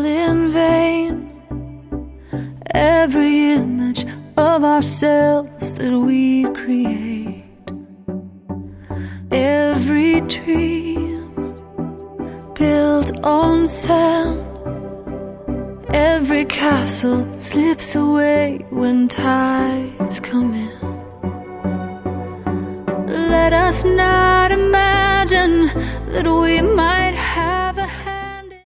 all in vain. Every image of ourselves that we create, every dream built on sand, every castle slips away when tides come in. Let us not imagine that we might have a